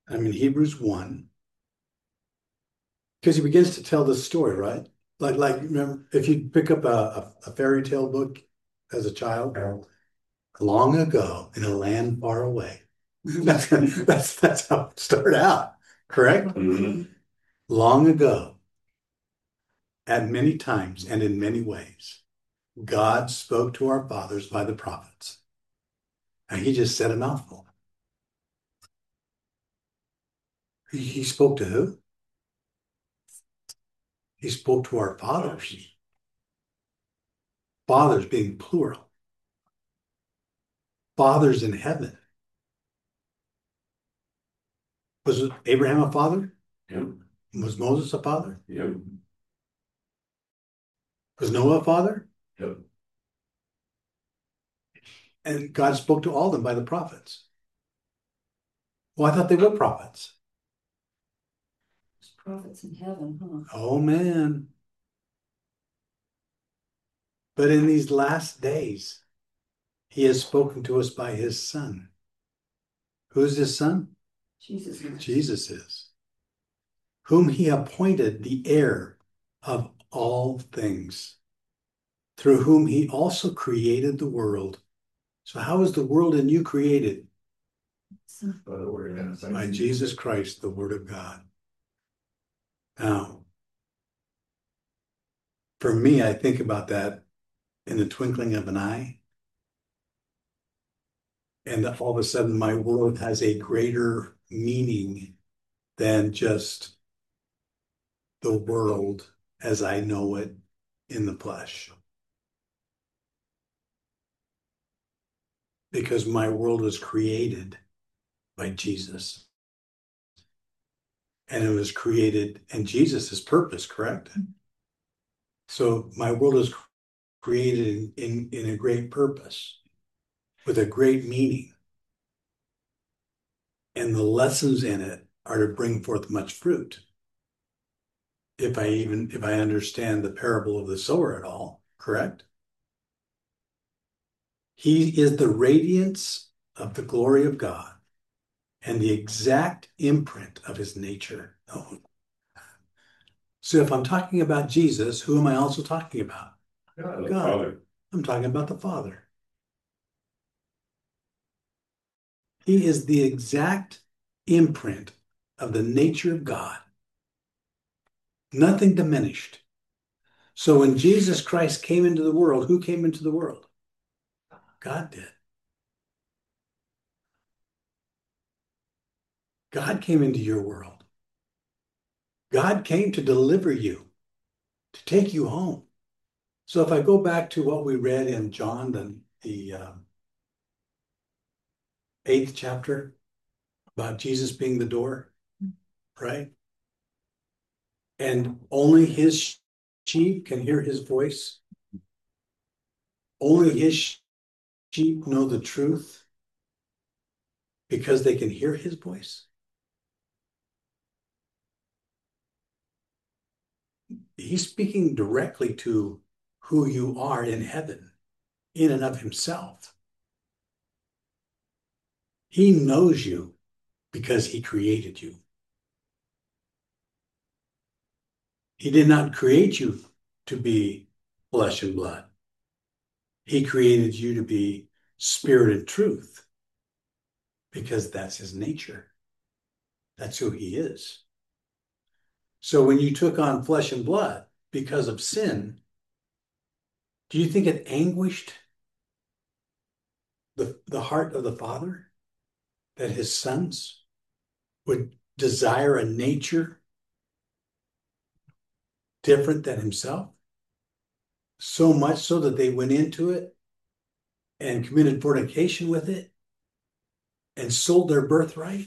Hebrews 1, because he begins to tell this story, right? Remember, if you pick up a fairy tale book as a child, long ago in a land far away. That's how it started out, correct? Mhm. Long ago, at many times and in many ways, God spoke to our fathers by the prophets. And he just said a mouthful. He spoke to who? He spoke to our fathers. Fathers being plural. Fathers in heaven. Was Abraham a father? Yep. Was Moses a father? Yep. Was Noah a father? Yep. And God spoke to all of them by the prophets. Well, I thought they were prophets. There's prophets in heaven, huh? Oh, man. But in these last days, he has spoken to us by his son. Who's his son? Jesus is. Jesus is. Whom he appointed the heir of all things, through whom he also created the world. So, how is the world in you created? By the word of God. By Jesus Christ, the Word of God. Now, for me, I think about that in the twinkling of an eye. And all of a sudden, my world has a greater meaning than just the world as I know it in the flesh. Because my world was created by Jesus. And it was created in Jesus' purpose, correct? So my world is created in a great purpose with a great meaning. And the lessons in it are to bring forth much fruit. If I understand the parable of the sower at all, correct? He is the radiance of the glory of God and the exact imprint of his nature. Oh. So if I'm talking about Jesus, who am I also talking about? God, the God. Father. I'm talking about the Father. He is the exact imprint of the nature of God, nothing diminished. So when Jesus Christ came into the world, who came into the world? God did. God came into your world. God came to deliver you, to take you home. So if I go back to what we read in John, the eighth chapter, about Jesus being the door, right? And only his sheep can hear his voice. Only his sheep know the truth because they can hear his voice. He's speaking directly to who you are in heaven, in and of himself. He knows you because he created you. He did not create you to be flesh and blood. He created you to be spirit and truth because that's his nature. That's who he is. So when you took on flesh and blood because of sin, do you think it anguished the heart of the Father that his sons would desire a nature different than himself? So much so that they went into it and committed fornication with it and sold their birthright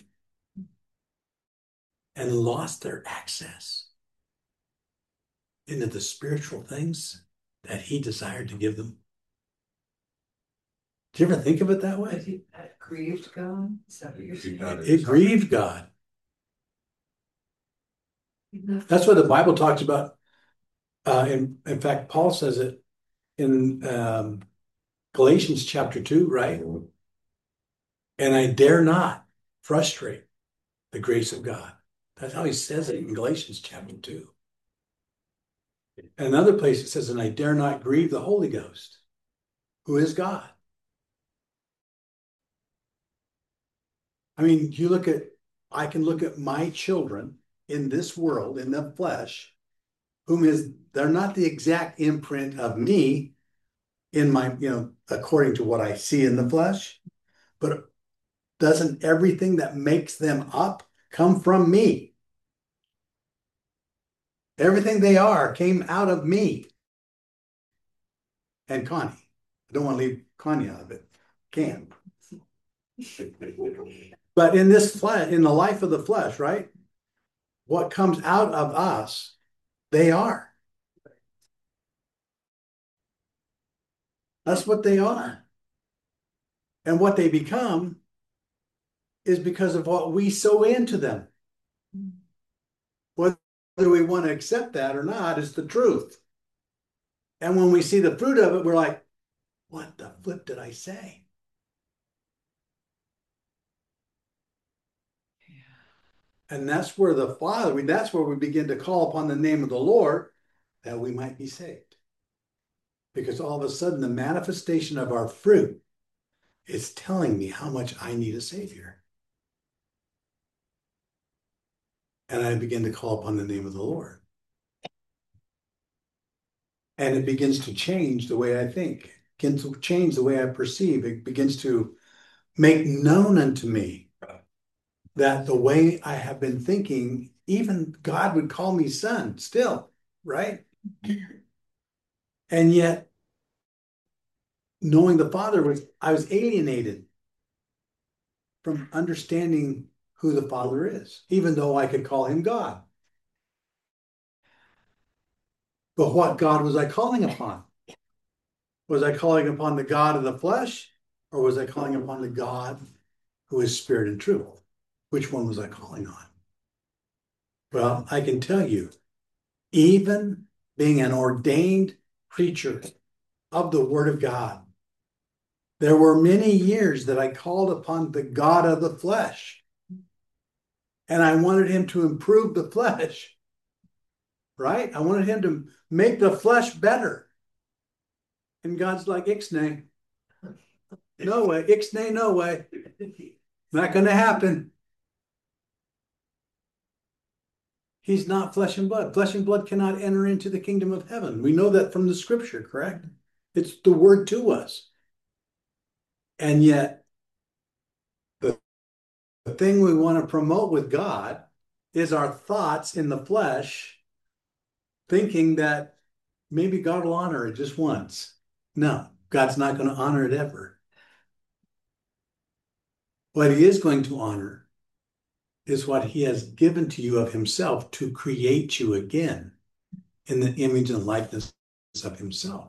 and lost their access into the spiritual things that he desired to give them. Do you ever think of it that way? That grieved God? Is that what you're saying? It grieved God. That's what the Bible talks about. In fact, Paul says it in Galatians chapter 2, right? And I dare not frustrate the grace of God. That's how he says it in Galatians chapter 2. And another place it says, and I dare not grieve the Holy Ghost, who is God. I mean, I can look at my children in this world, in the flesh, they're not the exact imprint of me in my, according to what I see in the flesh, but doesn't everything that makes them up come from me? Everything they are came out of me and Connie. I don't want to leave Connie out of it. Can. But in this flesh, in the life of the flesh, right? What comes out of us, they are. That's what they are. And what they become is because of what we sow into them. Whether we want to accept that or not is the truth. And when we see the fruit of it, we're like, what the flip did I say? And that's where that's where we begin to call upon the name of the Lord that we might be saved. Because all of a sudden, the manifestation of our fruit is telling me how much I need a Savior. And I begin to call upon the name of the Lord. And it begins to change the way I think, begins to change the way I perceive. It begins to make known unto me that the way I have been thinking, even God would call me son still, right? And yet, knowing the Father I was alienated from understanding who the Father is, even though I could call him God. But what God was I calling upon? Was I calling upon the God of the flesh, or was I calling upon the God who is spirit and truth? Which one was I calling on? Well, I can tell you, even being an ordained preacher of the Word of God, there were many years that I called upon the God of the flesh. And I wanted him to improve the flesh, right? I wanted him to make the flesh better. And God's like, ixnay. No way. Ixnay, no way. Not going to happen. He's not flesh and blood. Flesh and blood cannot enter into the kingdom of heaven. We know that from the scripture, correct? It's the word to us. And yet, the thing we want to promote with God is our thoughts in the flesh, thinking that maybe God will honor it just once. No, God's not going to honor it ever. What he is going to honor is what he has given to you of himself to create you again in the image and likeness of himself.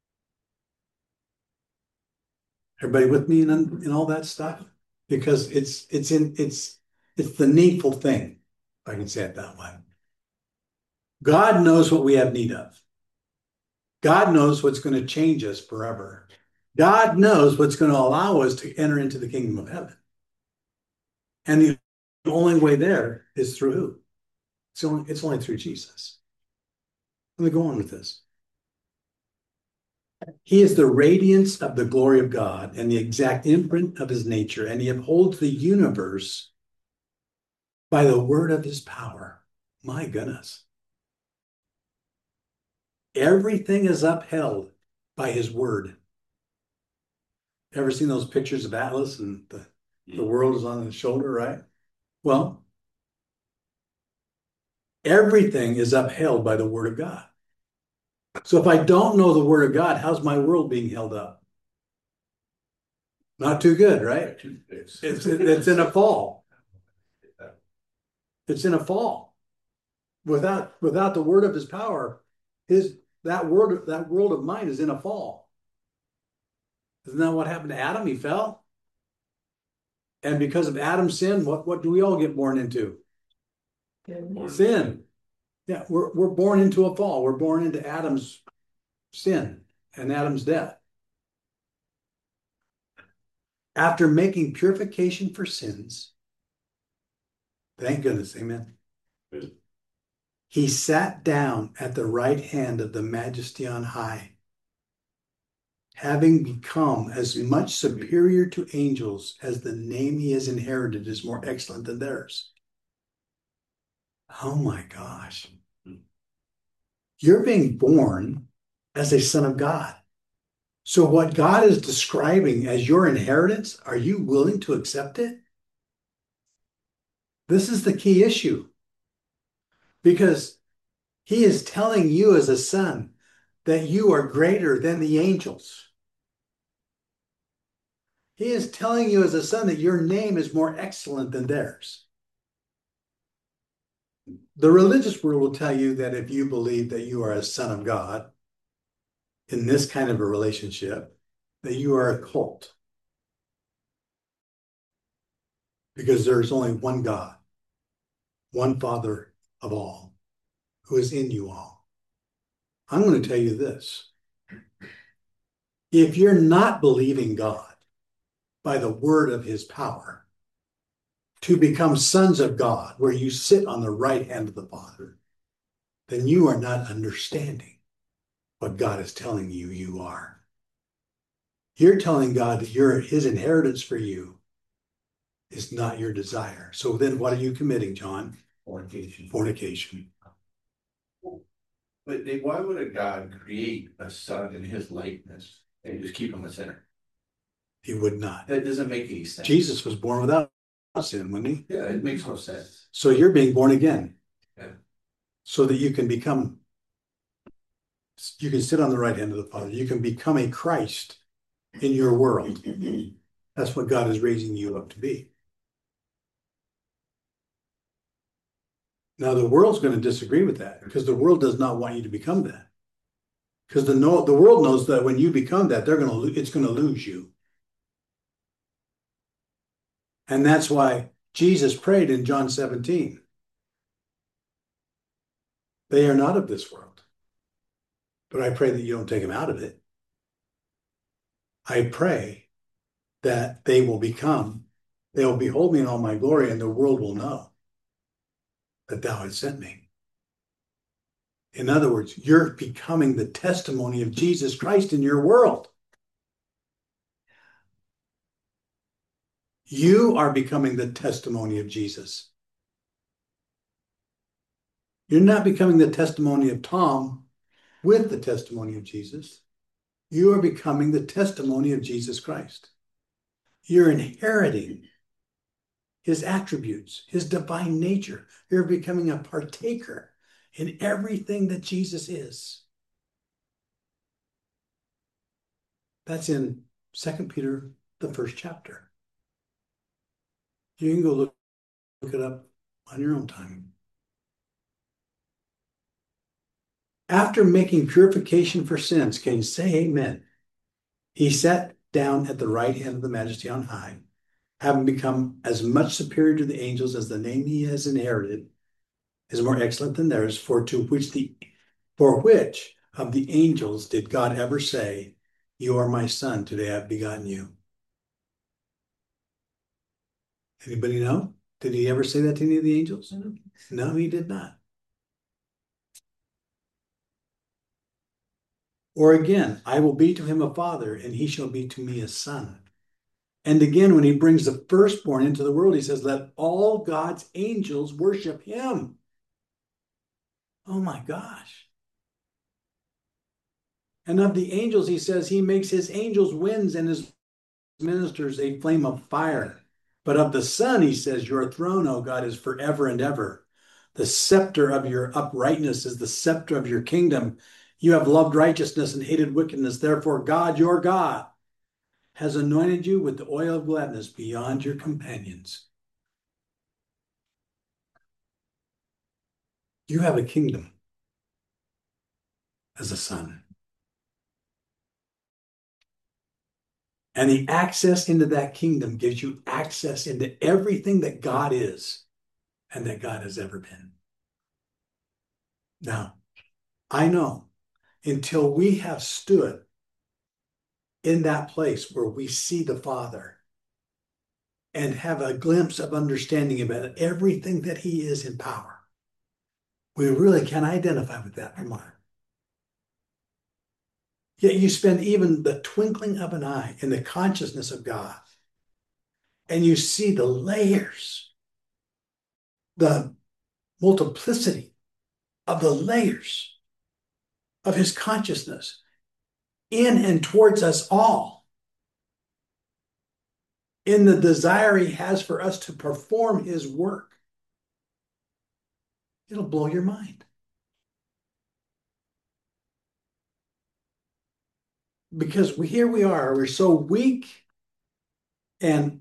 Everybody with me in all that stuff? Because it's the needful thing, if I can say it that way. God knows what we have need of. God knows what's going to change us forever. God knows what's going to allow us to enter into the kingdom of heaven. And the only way there is through who? It's only through Jesus. Let me go on with this. He is the radiance of the glory of God and the exact imprint of his nature, and he upholds the universe by the word of his power. My goodness. Everything is upheld by his word. Ever seen those pictures of Atlas and the world is on his shoulder, right? Well, everything is upheld by the word of God. So if I don't know the word of God, how's my world being held up? Not too good, right? It's in a fall. It's in a fall. Without the word of his power, that world of mine is in a fall. Isn't that what happened to Adam? He fell. And because of Adam's sin, what do we all get born into? Sin. Yeah, we're born into a fall. We're born into Adam's sin and Adam's death. After making purification for sins, Thank goodness, amen. Good. He sat down at the right hand of the Majesty on high, having become as much superior to angels as the name he has inherited is more excellent than theirs. Oh my gosh. You're being born as a son of God. So what God is describing as your inheritance, are you willing to accept it? This is the key issue, because he is telling you as a son that you are greater than the angels. He is telling you as a son that your name is more excellent than theirs. The religious world will tell you that if you believe that you are a son of God in this kind of a relationship, that you are a cult. Because there's only one God, one Father of all, who is in you all. I'm going to tell you this. If you're not believing God by the word of his power to become sons of God, where you sit on the right hand of the Father, then you are not understanding what God is telling you you are. You're telling God that his inheritance for you is not your desire. So then what are you committing, John? Fornication. Fornication. But why would a God create a son in his likeness and just keep him a sinner? He would not. That doesn't make any sense. Jesus was born without sin, wasn't he? Yeah, it makes no sense. So you're being born again. Yeah. So that you can sit on the right hand of the Father. You can become a Christ in your world. That's what God is raising you up to be. Now, the world's going to disagree with that because the world does not want you to become that. Because the world knows that when you become that, it's going to lose you. And that's why Jesus prayed in John 17. They are not of this world, but I pray that you don't take them out of it. I pray that they will behold me in all my glory, and the world will know that thou hast sent me. In other words, you're becoming the testimony of Jesus Christ in your world. You are becoming the testimony of Jesus. You're not becoming the testimony of Tom with the testimony of Jesus. You are becoming the testimony of Jesus Christ. You're inheriting his attributes, his divine nature. You're becoming a partaker in everything that Jesus is. That's in 2 Peter, the first chapter. You can go look it up on your own time. After making purification for sins, can you say amen? He sat down at the right hand of the Majesty on high, having become as much superior to the angels as the name he has inherited is more excellent than theirs, for which of the angels did God ever say, "You are my son, today I've begotten you"? Anybody know? Did he ever say that to any of the angels? No, he did not. Or again, I will be to him a father, and he shall be to me a son. And again, when he brings the firstborn into the world, he says, let all God's angels worship him. Oh my gosh. And of the angels, he says, he makes his angels winds and his ministers a flame of fire. But of the Son, he says, your throne, O God, is forever and ever. The scepter of your uprightness is the scepter of your kingdom. You have loved righteousness and hated wickedness. Therefore, God, your God, has anointed you with the oil of gladness beyond your companions. You have a kingdom as a son. And the access into that kingdom gives you access into everything that God is and that God has ever been. Now, I know until we have stood in that place where we see the Father and have a glimpse of understanding about everything that he is in power. We really can identify with that remark. Yet you spend even the twinkling of an eye in the consciousness of God, and you see the layers, the multiplicity of the layers of his consciousness in and towards us all, in the desire he has for us to perform his work. It'll blow your mind. Because here we are, we're so weak and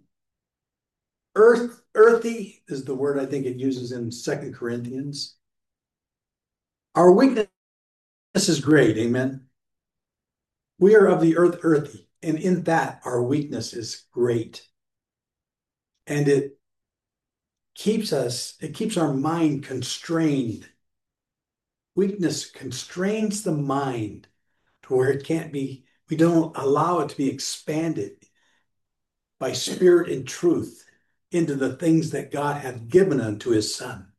earthy is the word I think it uses in 2 Corinthians. Our weakness is great, amen. We are of the earth earthy, and in that our weakness is great. And it keeps our mind constrained. Weakness constrains the mind to where it can't be, we don't allow it to be expanded by spirit and truth into the things that God hath given unto his Son.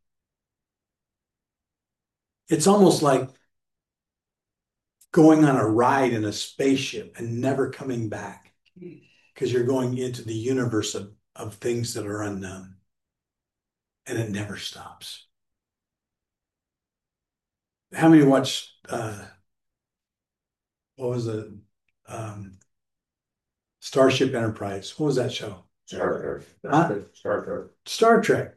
It's almost like going on a ride in a spaceship and never coming back because you're going into the universe of things that are unknown, and it never stops. How many watched what was it? Starship Enterprise. What was that show? Star Trek. Huh? Star Trek. Star Trek.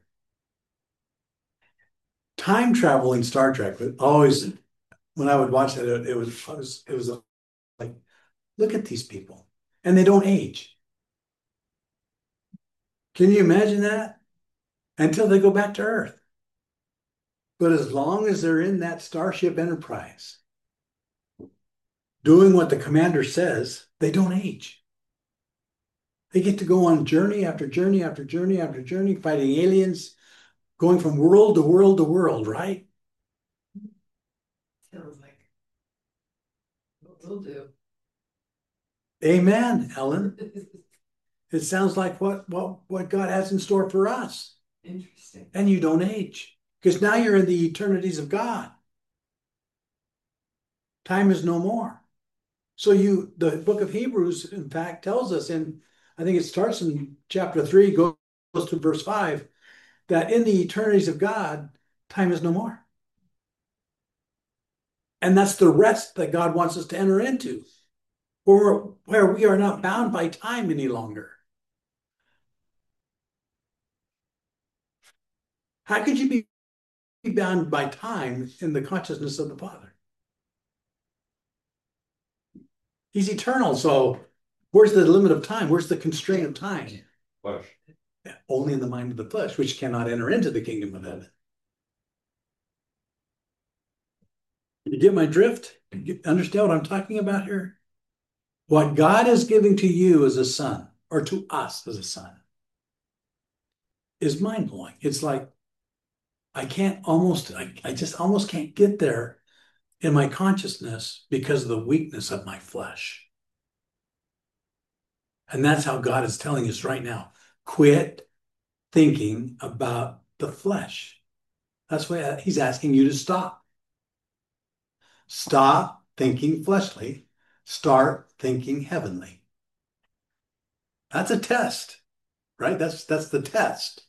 Time travel in Star Trek was always, when I would watch that, it was like, look at these people, and they don't age. Can you imagine that? Until they go back to Earth. But as long as they're in that Starship Enterprise, doing what the commander says, they don't age. They get to go on journey after journey after journey after journey, fighting aliens, going from world to world to world, right? Sounds like what we'll do. Amen, Ellen. It sounds like what God has in store for us. Interesting. And you don't age because now you're in the eternities of God. Time is no more. So the book of Hebrews, in fact, tells us I think it starts in chapter 3, goes to verse 5, that in the eternities of God, time is no more. And that's the rest that God wants us to enter into, where we are not bound by time any longer. How could you be bound by time in the consciousness of the Father? He's eternal, so where's the limit of time? Where's the constraint of time? Flesh. Only in the mind of the flesh, which cannot enter into the kingdom of heaven. You get my drift? Understand what I'm talking about here? What God is giving to you as a son, or to us as a son, is mind-blowing. It's like I just almost can't get there in my consciousness because of the weakness of my flesh. And that's how God is telling us right now. Quit thinking about the flesh. That's why he's asking you to stop. Stop thinking fleshly. Start thinking heavenly. That's a test, right? That's the test.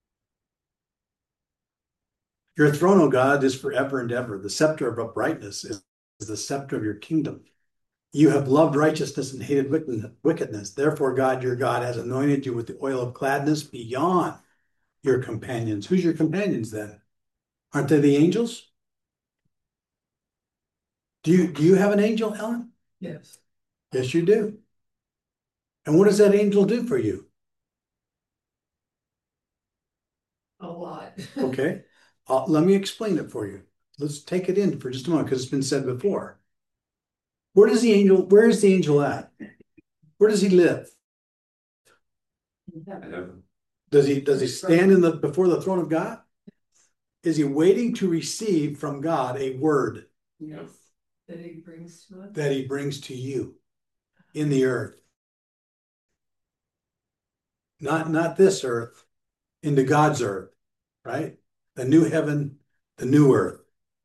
Your throne, O God, is forever and ever. The scepter of uprightness is the scepter of your kingdom. You have loved righteousness and hated wickedness. Therefore, God, your God, has anointed you with the oil of gladness beyond your companions. Who's your companions then? Aren't they the angels? Do you have an angel, Ellen? Yes. Yes, you do. And what does that angel do for you? A lot. Okay. Let me explain it for you. Let's take it in for just a moment because it's been said before. Where is the angel at? Where does he live? Does he stand before the throne of God? Is he waiting to receive from God a word? Yes. That he brings to us. That he brings to you in the earth. not this earth, into God's earth, right? The new heaven, the new earth.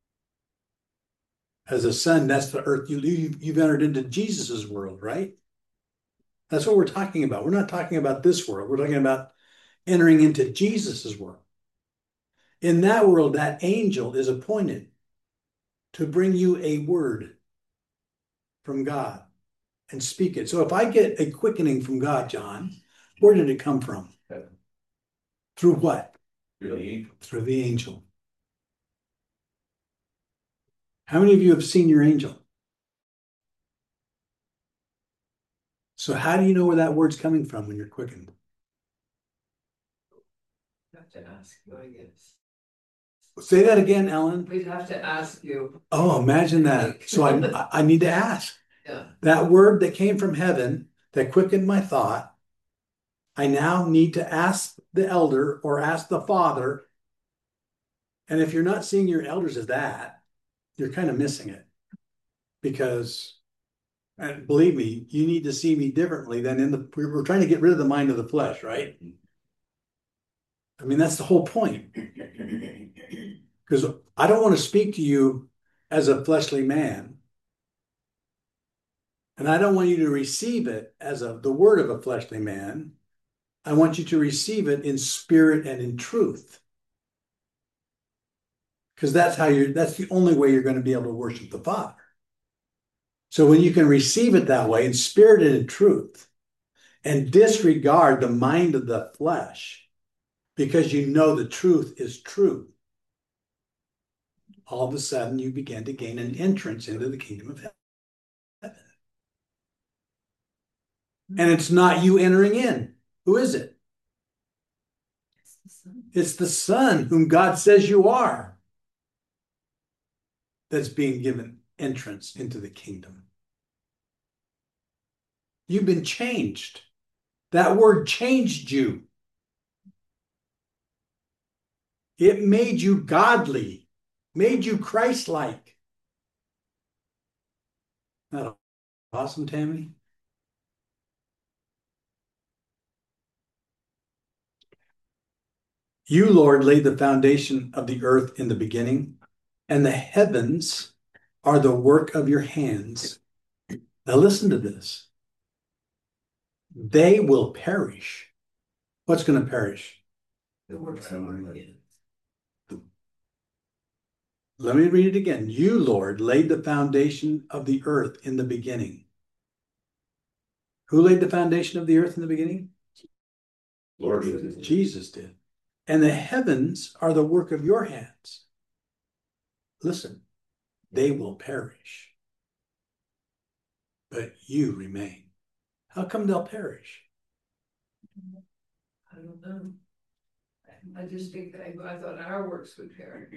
As a son, that's the earth you've entered into Jesus's world, right? That's what we're talking about. We're not talking about this world. We're talking about entering into Jesus's world. In that world, that angel is appointed to bring you a word from God and speak it. So if I get a quickening from God, John, where did it come from? Through what? Really? Through the angel. How many of you have seen your angel? So how do you know where that word's coming from when you're quickened? Have to ask you, I guess. Say that again, Ellen. We'd have to ask you. Oh, imagine that. So I need to ask. Yeah. That word that came from heaven that quickened my thought, I now need to ask the elder or ask the father. And if you're not seeing your elders as that, you're kind of missing it. Because, and believe me, you need to see me differently than we're trying to get rid of the mind of the flesh, right? I mean, that's the whole point. Because I don't want to speak to you as a fleshly man. And I don't want you to receive it as the word of a fleshly man. I want you to receive it in spirit and in truth. Because that's the only way you're going to be able to worship the Father. So when you can receive it that way in spirit and in truth, and disregard the mind of the flesh, because you know the truth is truth, all of a sudden you begin to gain an entrance into the kingdom of heaven. And it's not you entering in. Who is it? It's the Son whom God says you are that's being given entrance into the kingdom. You've been changed. That word changed you. It made you godly, made you Christ-like. Isn't that awesome, Tammy? You, Lord, laid the foundation of the earth in the beginning, and the heavens are the work of your hands. Now listen to this. They will perish. What's going to perish? The works of our hands. Let me read it again. You, Lord, laid the foundation of the earth in the beginning. Who laid the foundation of the earth in the beginning? Lord Jesus did. And the heavens are the work of your hands. Listen, they will perish, but you remain. How come they'll perish? I don't know. I just think that I thought our works would perish.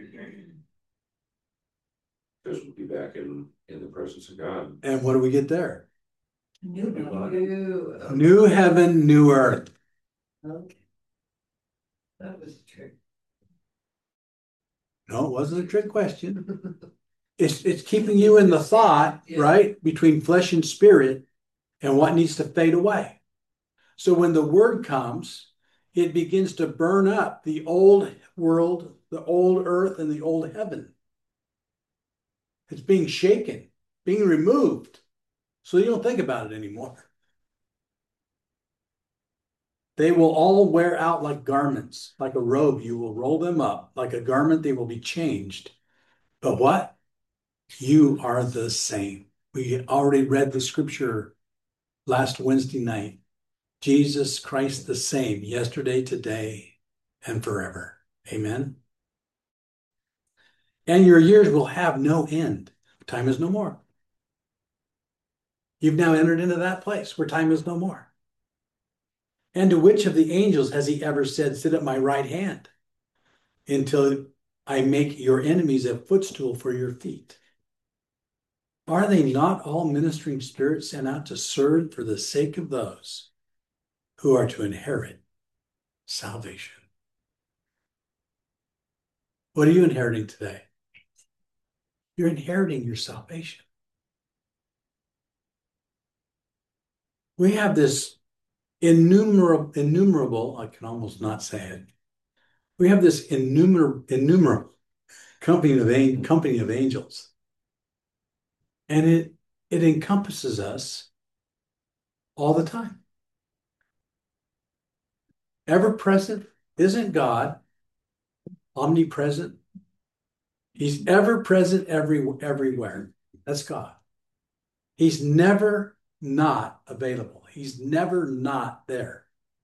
Because we'll be back in the presence of God. And what do we get there? New body. New heaven, new earth. Okay. That was a trick. No, it wasn't a trick question. It's keeping you in the thought, Yeah. right, between flesh and spirit and what needs to fade away. So when the word comes, it begins to burn up the old world, the old earth, and the old heaven. It's being shaken, being removed. So you don't think about it anymore. They will all wear out like garments, like a robe. You will roll them up. Like a garment, they will be changed. But what? You are the same. We already read the scripture last Wednesday night. Jesus Christ the same, yesterday, today, and forever. Amen. And your years will have no end. Time is no more. You've now entered into that place where time is no more. And to which of the angels has he ever said, sit at my right hand until I make your enemies a footstool for your feet? Are they not all ministering spirits sent out to serve for the sake of those who are to inherit salvation? What are you inheriting today? You're inheriting your salvation. We have this innumerable, I can almost not say it. We have this innumerable company of angels. And it encompasses us all the time. Ever present isn't God, omnipresent. He's ever present everywhere. That's God. He's never not available. He's never not there.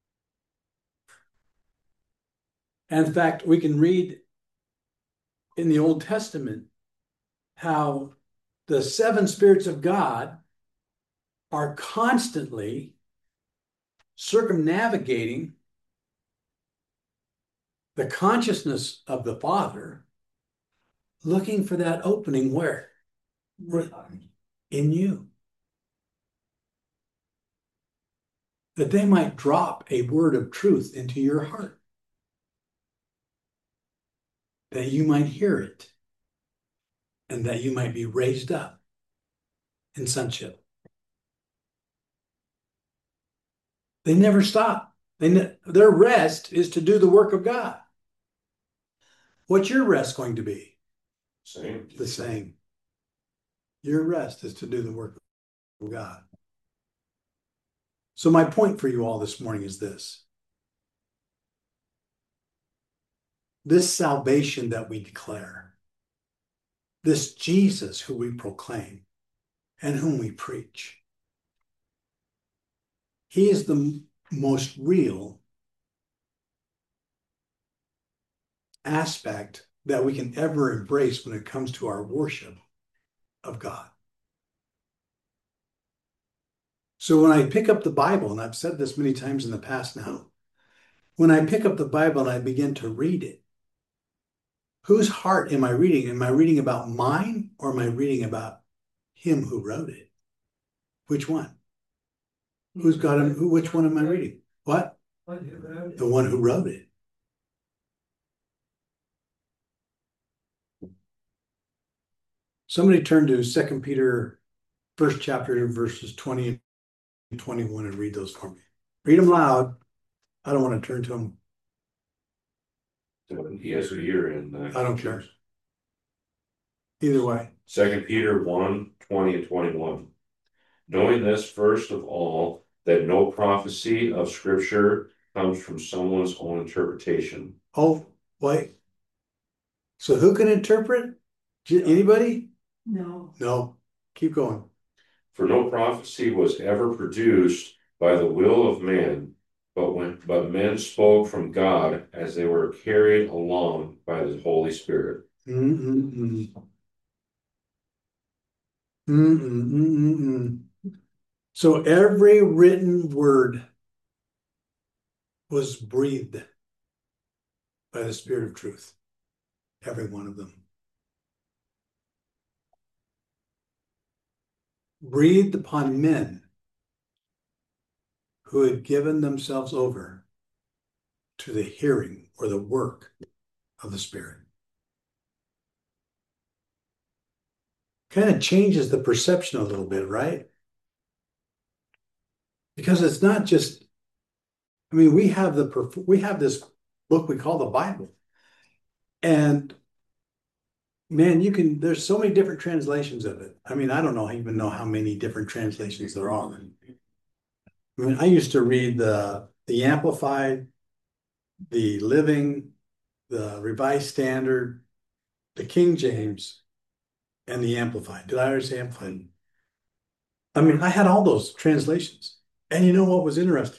And in fact, we can read in the Old Testament how the seven spirits of God are constantly circumnavigating the consciousness of the Father, looking for that opening where? In you. That they might drop a word of truth into your heart. That you might hear it. And that you might be raised up in sonship. They never stop. Their rest is to do the work of God. What's your rest going to be? Same. The same. Your rest is to do the work of God. So my point for you all this morning is this. This salvation that we declare, this Jesus who we proclaim and whom we preach, he is the most real aspect that we can ever embrace when it comes to our worship of God. So when I pick up the Bible, and I've said this many times in the past now, when I pick up the Bible and I begin to read it, whose heart am I reading? Am I reading about mine or am I reading about him who wrote it? Which one? Who's got him? Which one am I reading? What? The one who wrote it. Somebody turn to 2 Peter, first chapter, verses 20 and 21 and read those for me. Read them loud. I don't want to turn to them. He has a year in. I don't care. Either way. 2 Peter 1, 20 and 21. Knowing this, first of all, that no prophecy of Scripture comes from someone's own interpretation. Oh, wait. So who can interpret? Anybody? No. No. Keep going. For no prophecy was ever produced by the will of man, but men spoke from God as they were carried along by the Holy Spirit. So every written word was breathed by the Spirit of truth. Every one of them. Breathed upon men who had given themselves over to the hearing or the work of the Spirit. Kind of changes the perception a little bit, right? Because it's not just, I mean, we have this book we call the Bible. And man, there's so many different translations of it. I mean, I don't even know how many different translations there are. I mean, I used to read the Amplified, the Living, the Revised Standard, the King James, and the Amplified. Did I already say Amplified? I mean, I had all those translations. And you know what was interesting?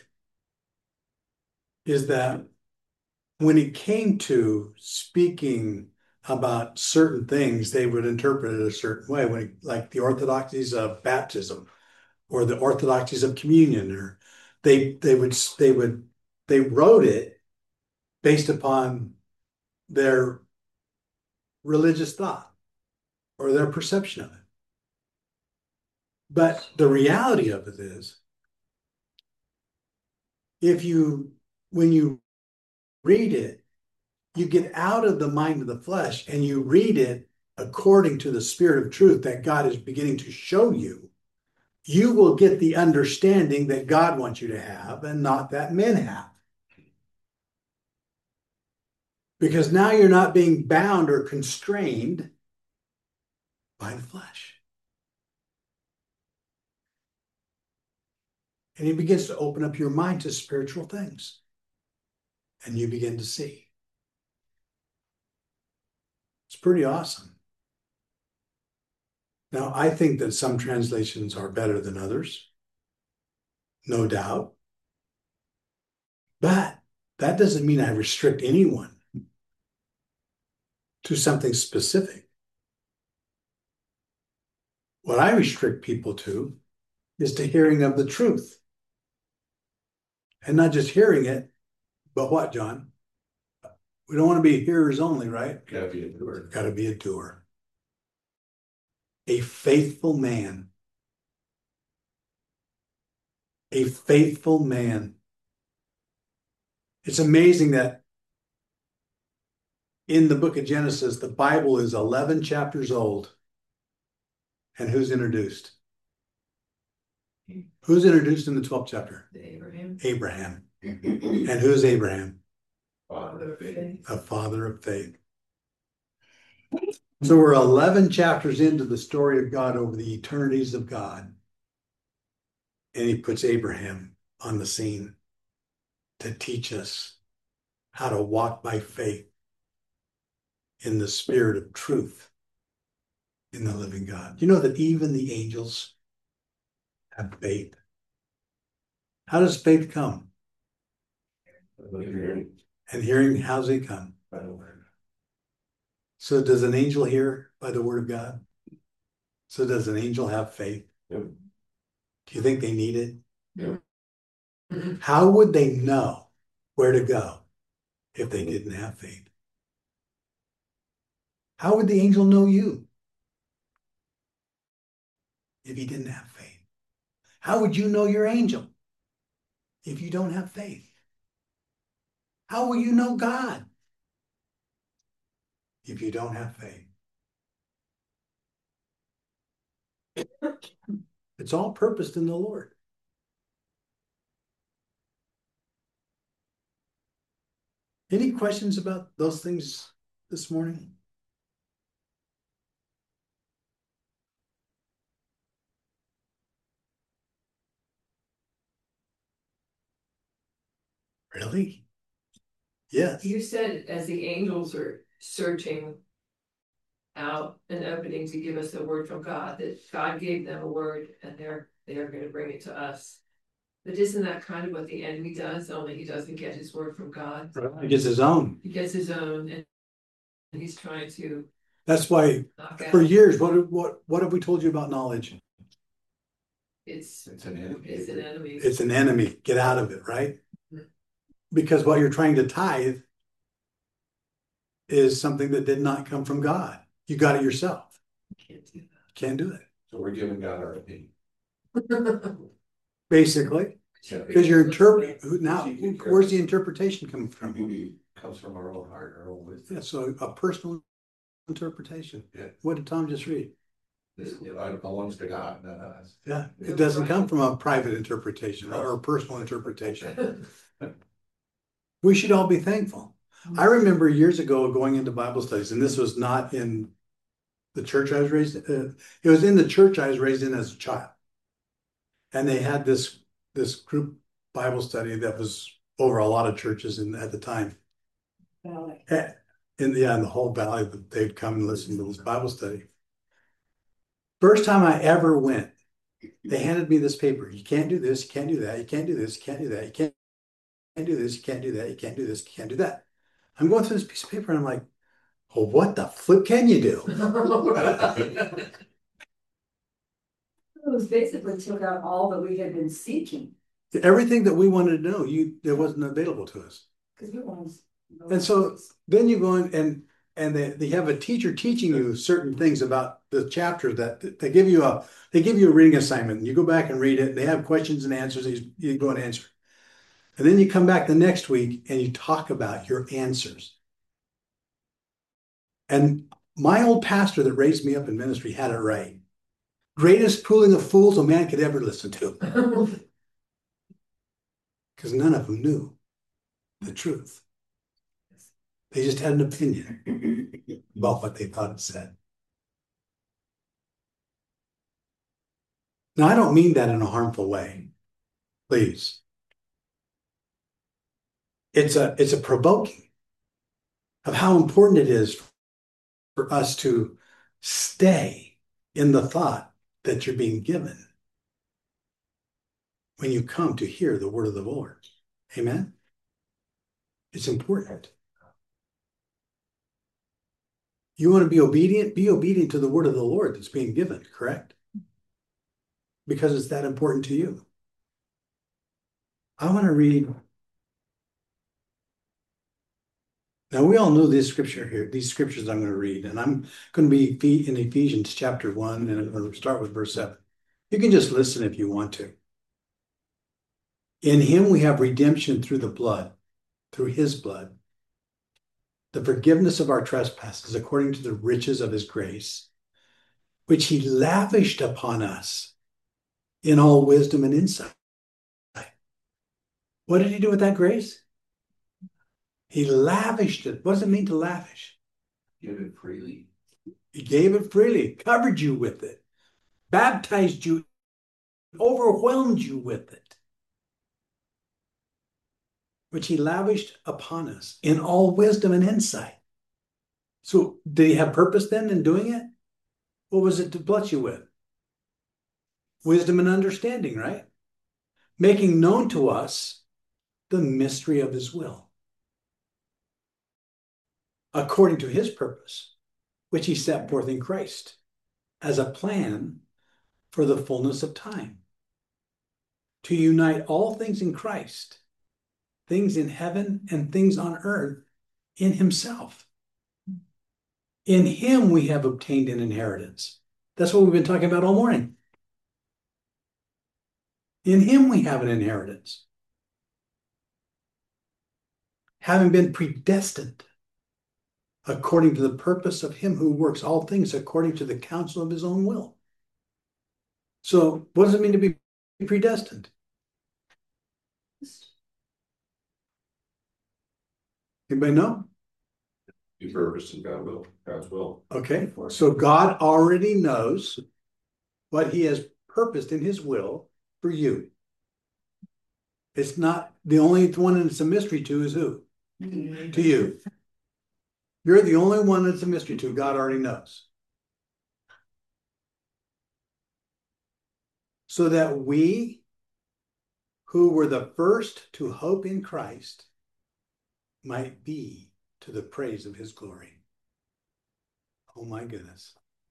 Is that when it came to speaking about certain things, they would interpret it a certain way, like the orthodoxies of baptism or the orthodoxies of communion, or they wrote it based upon their religious thought or their perception of it. But the reality of it is, when you read it, you get out of the mind of the flesh and you read it according to the Spirit of truth that God is beginning to show you you will get the understanding that God wants you to have and not that men have. Because now you're not being bound or constrained by the flesh. And he begins to open up your mind to spiritual things. And you begin to see. It's pretty awesome. Now, I think that some translations are better than others. No doubt. But that doesn't mean I restrict anyone to something specific. What I restrict people to is to hearing of the truth. And not just hearing it, but what, John? We don't want to be hearers only, right? Gotta be a doer. Got to be a doer. A faithful man. A faithful man. It's amazing that in the book of Genesis, the Bible is 11 chapters old. And who's introduced? Who's introduced in the 12th chapter? Abraham. Abraham. And who's Abraham? Father of faith. A father of faith. So we're 11 chapters into the story of God over the eternities of God. And he puts Abraham on the scene to teach us how to walk by faith in the spirit of truth in the living God. You know that even the angels have faith. How does faith come? And hearing, how's it come? By the word. So does an angel hear by the word of God? So does an angel have faith? Yep. Do you think they need it? Yep. How would they know where to go if they didn't have faith? How would the angel know you if he didn't have faith? How would you know your angel if you don't have faith? How will you know God if you don't have faith? It's all purposed in the Lord. Any questions about those things this morning? Really? Yes. You said as the angels are searching out and opening to give us a word from God, that God gave them a word and they are going to bring it to us. But isn't that kind of what the enemy does? Only he doesn't get his word from God. He gets his own. He gets his own, and he's trying to That's why knock for out. years, what have we told you about knowledge? It's It's an enemy. it's an enemy. It's an enemy. Get out of it, right? Mhm. Because what you're trying to tithe is something that did not come from God. You got it yourself. Can't do Can't do it. So we're giving God our opinion. that. Basically, Yeah. because you're interpreting now. Where's the interpretation coming from? Comes from our own heart, our own wisdom. Yeah, so a personal interpretation. Yeah. What did Tom just read? This belongs to God, not us. Yeah, it doesn't come from a private interpretation or a personal interpretation. We should all be thankful. I remember years ago going into Bible studies, and this was not in the church I was raised in. It was in the church I was raised in as a child. And they had this group Bible study that was over a lot of churches at the time. Valley. In the whole valley, they'd come and listen to this Bible study. First time I ever went, they handed me this paper. You can't do this, you can't do that, you can't do this, you can't do that, you can't do this, you can't do that, you can't do this, you can't do that. I'm going through this piece of paper and I'm like, well, what the flip can you do? It was basically took out all that we had been seeking, Everything that we wanted to know, it wasn't available to us. because we wanted. And so then you go in and they have a teacher teaching you certain things about the chapter that they give you a reading assignment. And you go back and read it. And they have questions and answers. You go and answer. And then you come back the next week and you talk about your answers. And my old pastor that raised me up in ministry had it right. greatest pooling of fools a man could ever listen to, because none of them knew the truth. They just had an opinion about what they thought it said. Now, I don't mean that in a harmful way. Please. It's a provoking of how important it is for us to stay in the thought that you're being given when you come to hear the word of the Lord. Amen? It's important. You want to be obedient? Be obedient to the word of the Lord that's being given, correct? Because it's that important to you. I want to read. Now, we all know this scripture here, these scriptures I'm going to read, and I'm going to be in Ephesians chapter 1, and I'm going to start with verse 7. You can just listen if you want to. In him we have redemption through the blood, through his blood, the forgiveness of our trespasses according to the riches of his grace, which he lavished upon us in all wisdom and insight. What did he do with that grace? He lavished it. What does it mean to lavish? Give it freely. He gave it freely, covered you with it, baptized you, overwhelmed you with it, which he lavished upon us in all wisdom and insight. So did he have purpose then in doing it? What was it to bless you with? Wisdom and understanding, right? Making known to us the mystery of his will, according to his purpose, which he set forth in Christ as a plan for the fullness of time, to unite all things in Christ, things in heaven and things on earth, in himself. In him we have obtained an inheritance. That's what we've been talking about all morning. In him we have an inheritance, having been predestined according to the purpose of him who works all things according to the counsel of his own will. So what does it mean to be predestined? Anybody know? Be purpose in God's will. Okay, so God already knows what he has purposed in his will for you. It's not the only one that's a mystery to is who? To you. You're the only one that's a mystery to. God already knows. So that we who were the first to hope in Christ might be to the praise of his glory. Oh my goodness.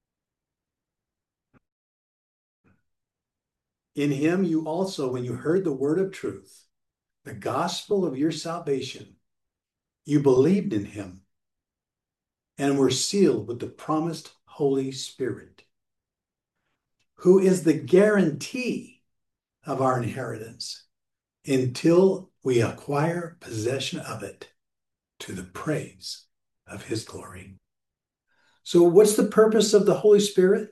In him you also, when you heard the word of truth, the gospel of your salvation, you believed in him and were sealed with the promised Holy Spirit, who is the guarantee of our inheritance until we acquire possession of it to the praise of his glory. So what's the purpose of the Holy Spirit?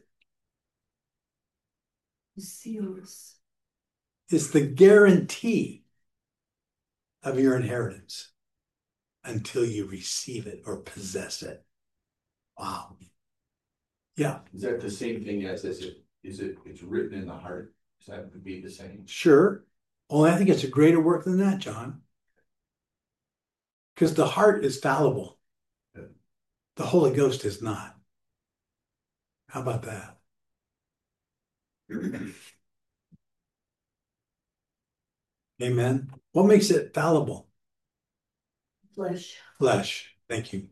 Seals. It's the guarantee of your inheritance until you receive it or possess it. Wow. Yeah, Is that the same thing as it's written in the heart? Does that would be the same? sure. Well, I think it's a greater work than that, John. Because the heart is fallible. The Holy Ghost is not. How about that? Amen. What makes it fallible? Flesh. Flesh. Thank you.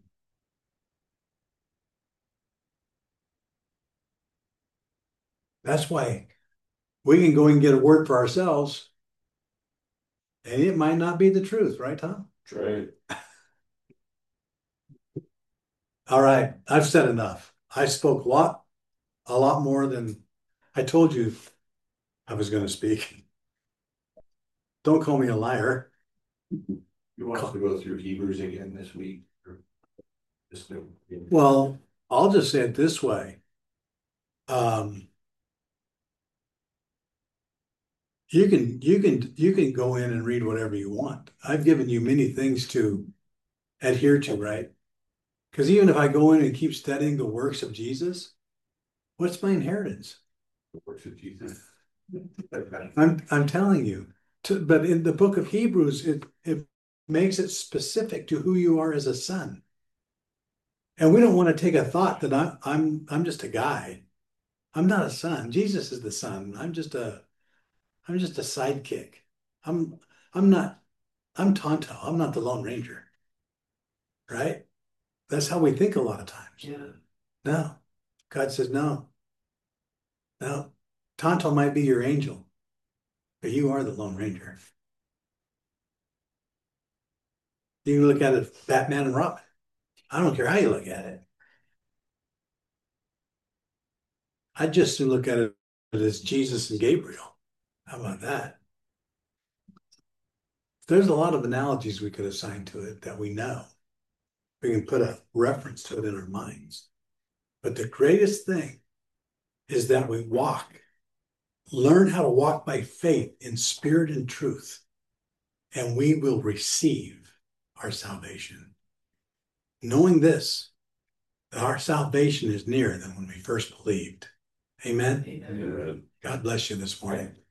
That's why we can go and get a word for ourselves, and it might not be the truth, right, Tom? That's right. All right, I've said enough. I spoke a lot more than I told you I was going to speak. Don't call me a liar. You want us to go through Hebrews again this week? Or just Well, I'll just say it this way. You can go in and read whatever you want. I've given you many things to adhere to, right? Because even if I go in and keep studying the works of Jesus, what's my inheritance? The works of Jesus. I'm telling you. But in the book of Hebrews, it makes it specific to who you are as a son. And we don't want to take a thought that I'm just a guy. I'm not a son. Jesus is the son. I'm just a sidekick. I'm I'm Tonto. I'm not the Lone Ranger. Right? That's how we think a lot of times. Yeah. No. God says no. No. Tonto might be your angel, but you are the Lone Ranger. You can look at it, Batman and Robin. I don't care how you look at it. I'd just soon look at it as Jesus and Gabriel. How about that? There's a lot of analogies we could assign to it that we know. We can put a reference to it in our minds. But the greatest thing is that we learn how to walk by faith in spirit and truth, and we will receive our salvation. Knowing this, that our salvation is nearer than when we first believed. Amen. Amen. Amen. God bless you this morning.